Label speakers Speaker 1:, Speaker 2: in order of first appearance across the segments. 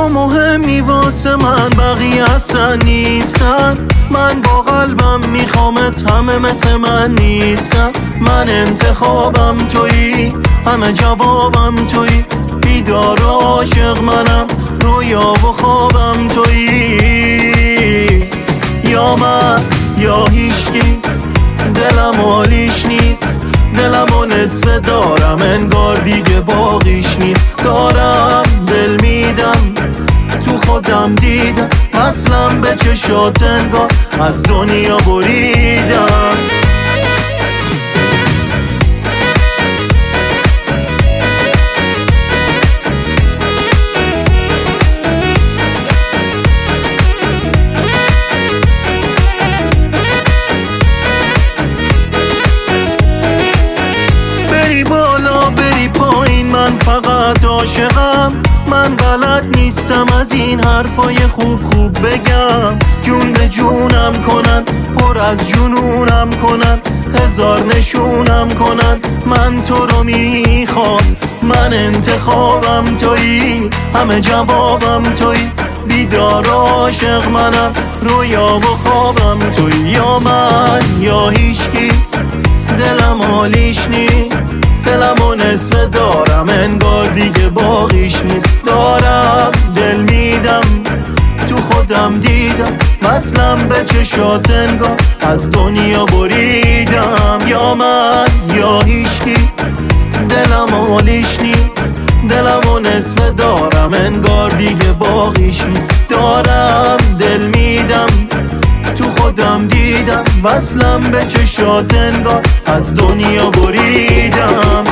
Speaker 1: تو مهمی واسه من، بقیه اصلا نیستن. من با قلبم میخوامت، همه مثل من نیستن. من انتخابم تویی، همه جوابم تویی. بیدار و عاشق منم، رویا و خوابم تویی. یا من یا هیچکی، دلم حالیش نیست. دلمو نصف دارم، انگار دیگه باقیش نیست. دارم دل میدم، تو خودم دیدم. اصلا به چشات انگار از دنیا بریدم. بری بالا بری پایین، من فقط عاشقم. من بلد نیستم از این حرفای خوب بگم. جون به جونم کنن، پر از جنونم کنن. هزار نشونم کنن، من تو رو میخوام. من انتخابم تویی، همه جوابم تویی. بیدار و عاشق منم، رویا و خوابم تویی. یا من یا هیچکی، دلم حالیش نیست. دلمو نصف دارم، انگار دیگه باقیش نیست. دارم دل میدم، تو خودم دیدم. وصلم به چشات انگار از دنیا بریدم. یا من یا هیچکی، دلم حالیش نیست. دلمو نصف دارم، انگار دیگه باقیش نیست. دارم دل میدم، تو خودم دیدم. وصلم به چشات انگار از دنیا بریدم.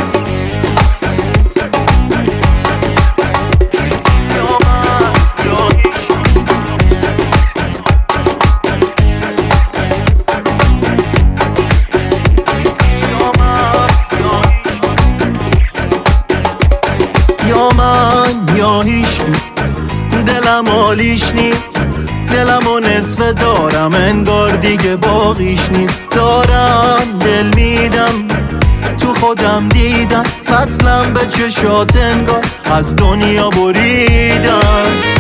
Speaker 1: یا من یا هیچکی، دلم حالیش نیست. دلمو نصف دارم، انگار دیگه باقیش نیست. دارم دل میدم، تو خودم دیدم. وصلم به چشات انگار از دنیا بریدم.